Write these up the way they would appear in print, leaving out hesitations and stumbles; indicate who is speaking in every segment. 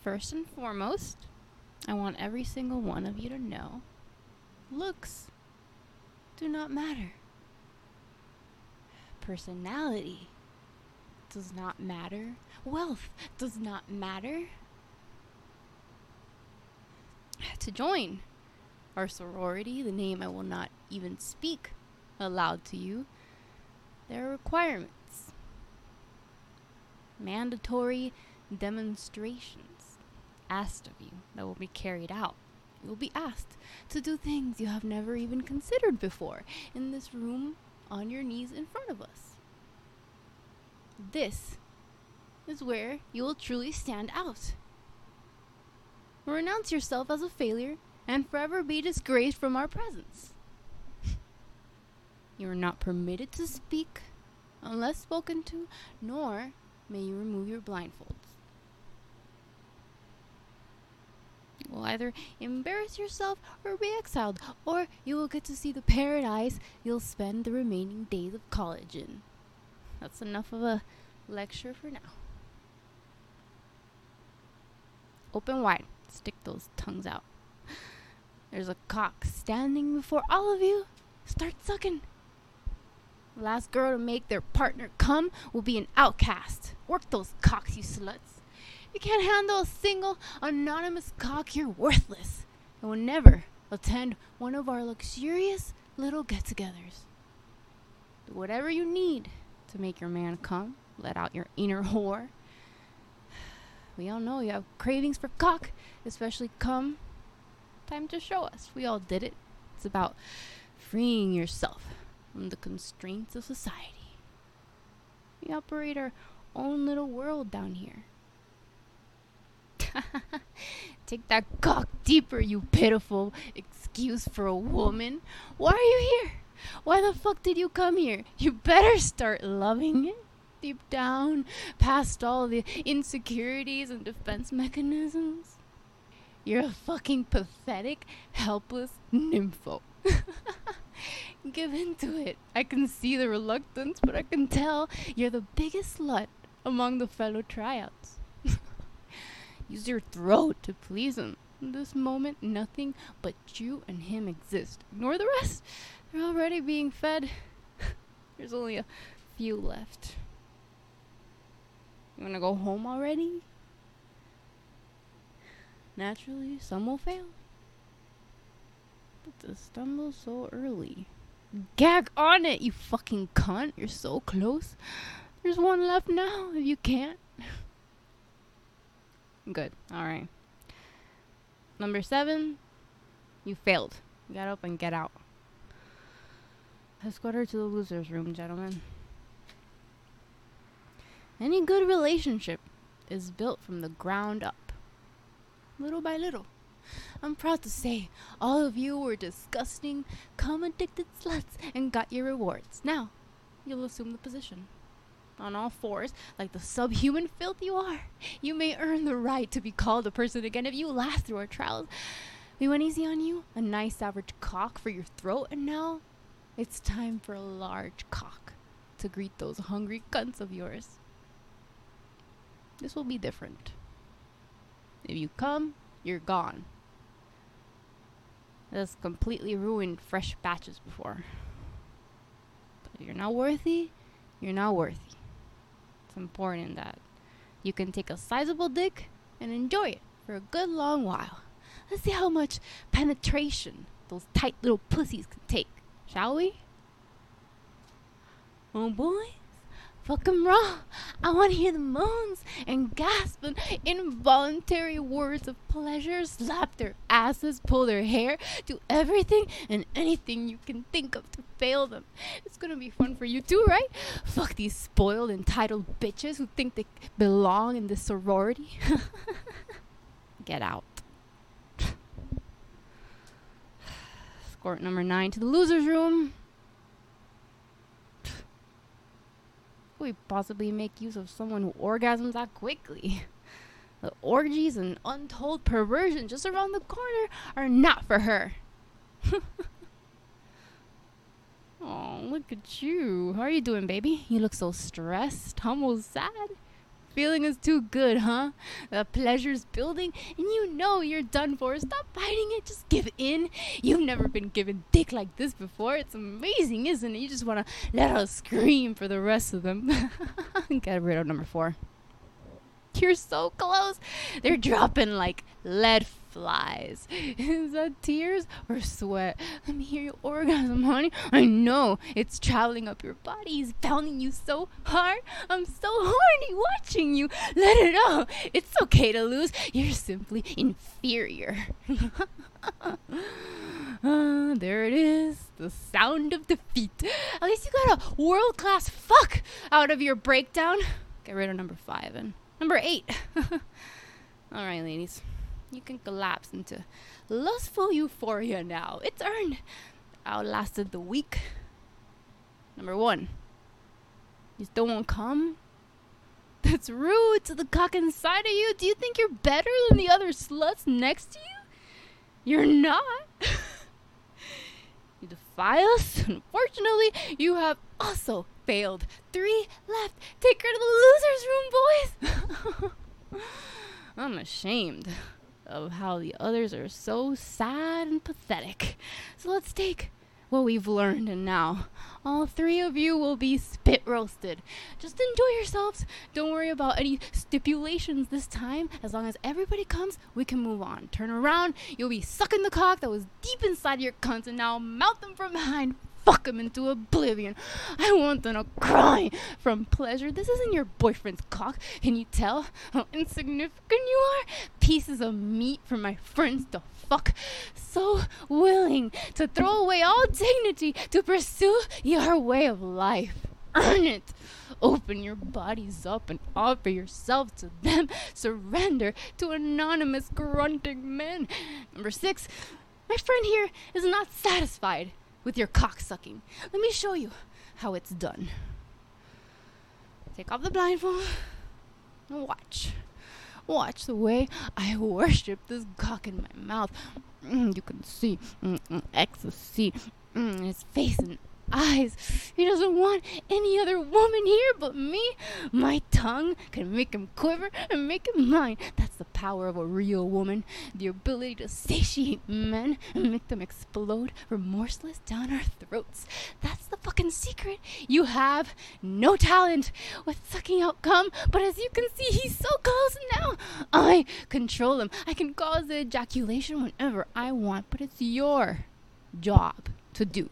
Speaker 1: First and foremost, I want every single one of you to know looks do not matter. Personality does not matter. Wealth does not matter. To join our sorority, the name I will not even speak aloud to you, there are requirements. Mandatory demonstrations asked of you that will be carried out. You will be asked to do things you have never even considered before in this room on your knees in front of us. This is where you will truly stand out. Renounce yourself as a failure and forever be disgraced from our presence. You are not permitted to speak unless spoken to, nor may you remove your blindfolds. You will either embarrass yourself or be exiled, or you will get to see the paradise you'll spend the remaining days of college in. That's enough of a lecture for now. Open wide. Stick those tongues out. There's a cock standing before all of you. Start sucking. The last girl to make their partner come will be an outcast. Work those cocks, you sluts. If you can't handle a single anonymous cock, you're worthless and will never attend one of our luxurious little get-togethers. Do whatever you need to make your man come. Let out your inner whore. We all know you have cravings for cock, especially cum. Time to show us. We all did it. It's about freeing yourself from the constraints of society. We operate our own little world down here. Take that cock deeper, you pitiful excuse for a woman. Why are you here? Why the fuck did you come here? You better start loving it. Deep down, past all the insecurities and defense mechanisms. You're a fucking pathetic, helpless nympho. Give into it. I can see the reluctance, but I can tell you're the biggest slut among the fellow tryouts. Use your throat to please him. In this moment, nothing but you and him exist. Ignore the rest. They're already being fed. There's only a few left. You wanna go home already? Naturally, some will fail. But to stumble so early. Gag on it, you fucking cunt. You're so close. There's one left now, if you can't. Good, alright. Number 7, you failed. Get up and get out. Escort her to the loser's room, gentlemen. Any good relationship is built from the ground up, little by little. I'm proud to say all of you were disgusting, cum-addicted sluts and got your rewards. Now, you'll assume the position. On all fours, like the subhuman filth you are, you may earn the right to be called a person again if you last through our trials. We went easy on you, a nice average cock for your throat, and now it's time for a large cock to greet those hungry cunts of yours. This will be different. If you come, you're gone. That's completely ruined fresh batches before. But if you're not worthy, you're not worthy. It's important that you can take a sizable dick and enjoy it for a good long while. Let's see how much penetration those tight little pussies can take, shall we? Oh boys, fuck 'em raw. I want to hear the moans and gasp and involuntary words of pleasure. Slap their asses, pull their hair, do everything and anything you can think of to fail them. It's gonna be fun for you too, right? Fuck these spoiled, entitled bitches who think they belong in this sorority. Get out. Escort number 9 to the loser's room. We possibly make use of someone who orgasms that quickly? The orgies and untold perversion just around the corner are not for her. Oh, look at you. How are you doing, baby? You look so stressed, almost sad. feeling is too good, huh? The pleasure's building, and you know you're done for. Stop fighting it. Just give in. You've never been given dick like this before. It's amazing, isn't it? You just want to let out a scream for the rest of them. Get rid of number 4. You're so close. They're dropping like lead flies. Is that tears or sweat? Let me hear your orgasm, honey. I know it's traveling up your body. He's pounding you so hard. I'm so horny watching you. Let it out. It's okay to lose. You're simply inferior. There it is. The sound of defeat. At least you got a world-class fuck out of your breakdown. Get rid of number 5 and number 8. All right, ladies. You can collapse into lustful euphoria now. It's earned. Outlasted the week. Number 1. You still won't come? That's rude to the cock inside of you. Do you think you're better than the other sluts next to you? You're not. You defy us. Unfortunately, you have also failed. 3 left. Take her to the loser's room, boys. I'm ashamed of how the others are so sad and pathetic. So let's take what we've learned, and now all 3 of you will be spit roasted. Just enjoy yourselves. Don't worry about any stipulations this time. As long as everybody comes, we can move on. Turn around. You'll be sucking the cock that was deep inside your cunt, and now mount them from behind. Fuck them into oblivion. I want them to cry from pleasure. This isn't your boyfriend's cock. Can you tell how insignificant you are? Pieces of meat for my friends to fuck. So willing to throw away all dignity to pursue your way of life. Earn it. Open your bodies up and offer yourself to them. Surrender to anonymous grunting men. Number 6. My friend here is not satisfied with your cock sucking. Let me show you how it's done. Take off the blindfold and watch. Watch the way I worship this cock in my mouth. You can see ecstasy in his face and eyes. He doesn't want any other woman here but me. My tongue can make him quiver and make him mine. That's the power of a real woman. The ability to satiate men and make them explode remorseless down our throats. That's the fucking secret. You have no talent with sucking out cum, but as you can see, he's so close now. I control him. I can cause the ejaculation whenever I want, but it's your job to do.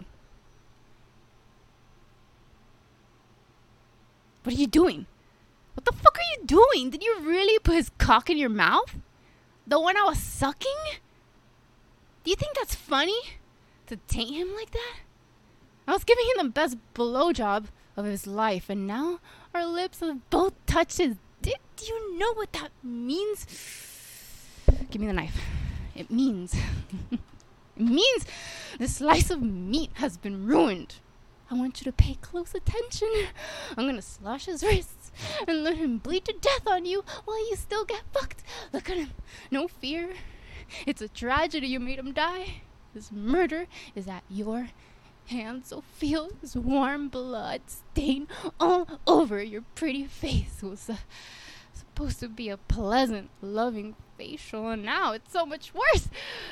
Speaker 1: What are you doing? What the fuck are you doing? Did you really put his cock in your mouth? The one I was sucking? Do you think that's funny? To taint him like that? I was giving him the best blowjob of his life, and now our lips have both touched his dick. Do you know what that means? Give me the knife. It means... it means the slice of meat has been ruined. I want you to pay close attention. I'm gonna slash his wrists and let him bleed to death on you while you still get fucked. Look at him. No fear. It's a tragedy you made him die. This murder is at your hands, so feel his warm blood stain all over your pretty face. It was supposed to be a pleasant, loving facial, and now it's so much worse.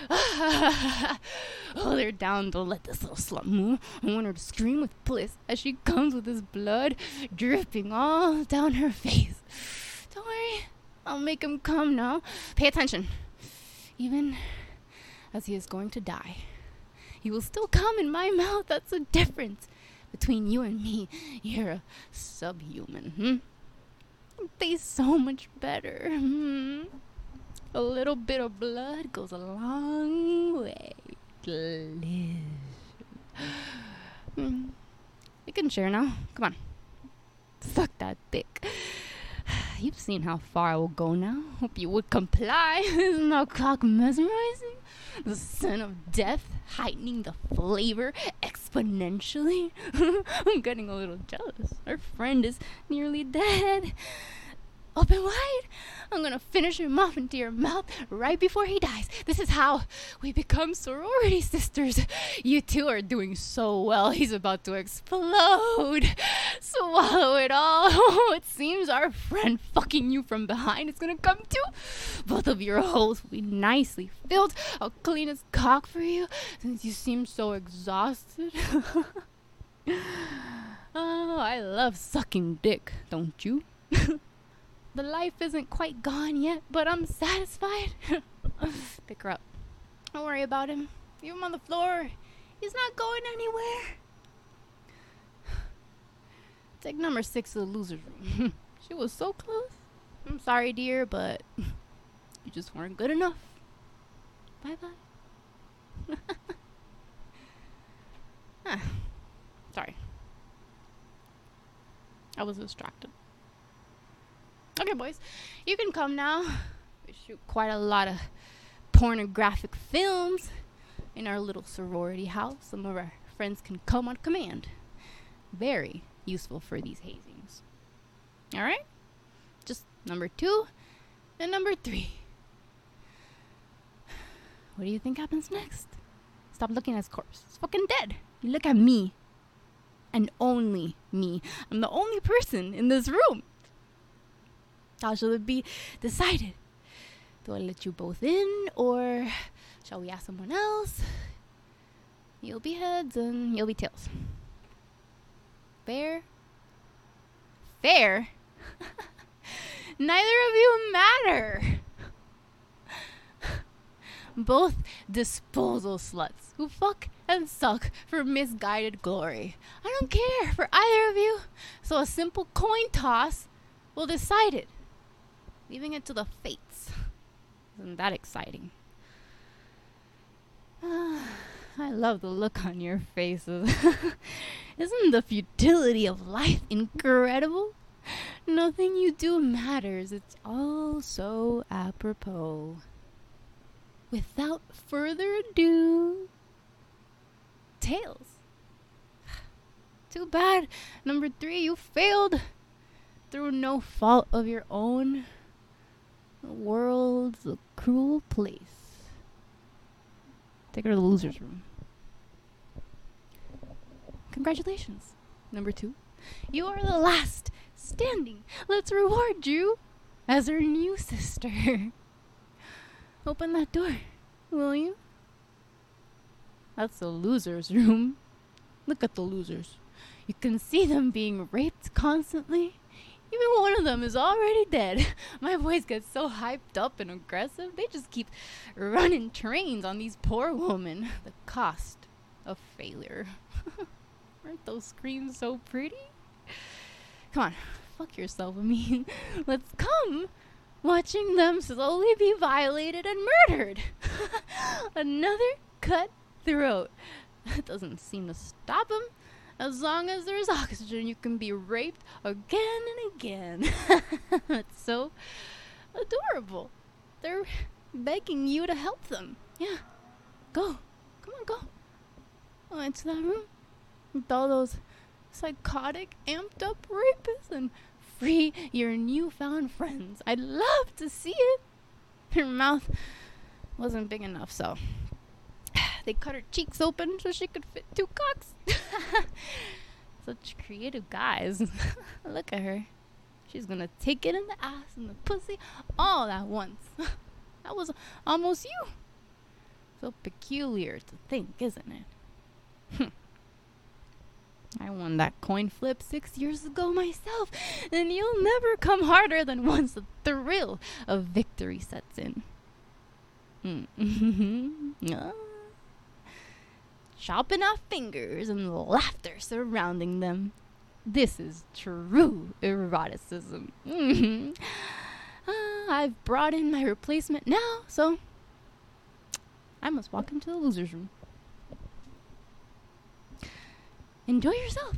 Speaker 1: Hold her down. Don't let this little slut move. I want her to scream with bliss as she comes with his blood dripping all down her face. Don't worry. I'll make him come now. Pay attention. Even as he is going to die, he will still come in my mouth. That's the difference between you and me. You're a subhuman. It tastes so much better. A little bit of blood goes a long way. Delicious. You can share now. Come on. Suck that dick. You've seen how far I will go now. Hope you would comply. Isn't that cock mesmerizing? The scent of death heightening the flavor exponentially. I'm getting a little jealous. Our friend is nearly dead. open wide. I'm gonna finish him off into your mouth right before he dies. This is how we become sorority sisters. You two are doing so well. He's about to explode. Swallow it all. It seems our friend fucking you from behind is gonna come too. Both of your holes will be nicely filled. I'll clean his cock for you since you seem so exhausted. Oh, I love sucking dick, don't you? The life isn't quite gone yet, but I'm satisfied. Pick her up. Don't worry about him. Leave him on the floor. He's not going anywhere. Take number 6 to the loser's room. She was so close. I'm sorry, dear, but you just weren't good enough. Bye-bye. Sorry. I was distracted. Okay, boys, you can come now. We shoot quite a lot of pornographic films in our little sorority house. Some of our friends can come on command. Very useful for these hazings. All right? Just number 2 and number 3. What do you think happens next? Stop looking at his corpse. He's fucking dead. You look at me. And only me. I'm the only person in this room. How shall it be decided? Do I let you both in, or shall we ask someone else? You'll be heads and you'll be tails. Fair? Fair? Neither of you matter. Both disposal sluts who fuck and suck for misguided glory. I don't care for either of you, so a simple coin toss will decide it, leaving it to the fates. Isn't that exciting? I love the look on your faces. Isn't the futility of life incredible? Nothing you do matters. It's all so apropos. Without further ado, tails. Too bad. Number 3, you failed. Through no fault of your own. The world's a cruel place. Take her to the loser's room. Congratulations, number 2. You are the last standing. Let's reward you as her new sister. Open that door, will you? That's the loser's room. Look at the losers. You can see them being raped constantly. Even one of them is already dead. My boys get so hyped up and aggressive. They just keep running trains on these poor women. The cost of failure. Aren't those screams so pretty? Come on, fuck yourself. I mean, let's come. Watching them slowly be violated and murdered. Another cut throat. That doesn't seem to stop them. As long as there's oxygen, you can be raped again and again. It's so adorable. They're begging you to help them. Yeah. Go. Come on, go. Go into that room with all those psychotic, amped up rapists and free your newfound friends. I'd love to see it. Her mouth wasn't big enough, so they cut her cheeks open so she could fit 2 cocks. Such creative guys. Look at her. She's gonna take it in the ass and the pussy all at once. That was almost you. So peculiar to think, isn't it? I won that coin flip 6 years ago myself, and you'll never come harder than once the thrill of victory sets in. Chopping off fingers and laughter surrounding them. This is true eroticism. I've brought in my replacement now, so I must walk into the loser's room. Enjoy yourself.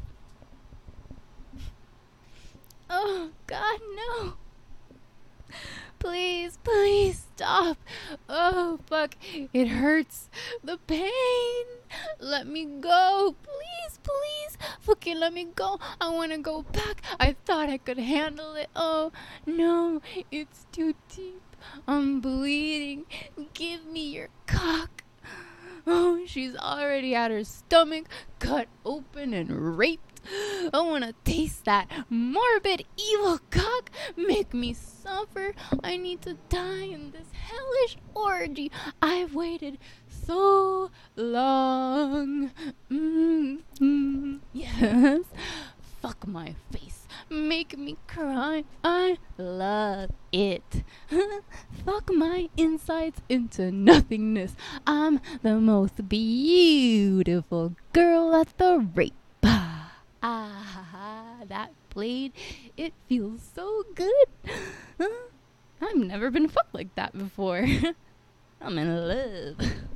Speaker 1: Oh, God, no. Please, please stop. Oh, fuck. It hurts. The pain. Let me go. Please, please. Fucking let me go. I want to go back. I thought I could handle it. Oh, no, it's too deep. I'm bleeding. Give me your cock. Oh, she's already had her stomach cut open and raped. I want to taste that morbid, evil cock. Make me suffer. I need to die in this hellish orgy. I've waited so long. Yes. Fuck my face. Make me cry. I love it. Fuck my insides into nothingness. I'm the most beautiful girl at the rape. That blade, it feels so good. I've never been fucked like that before. I'm in love.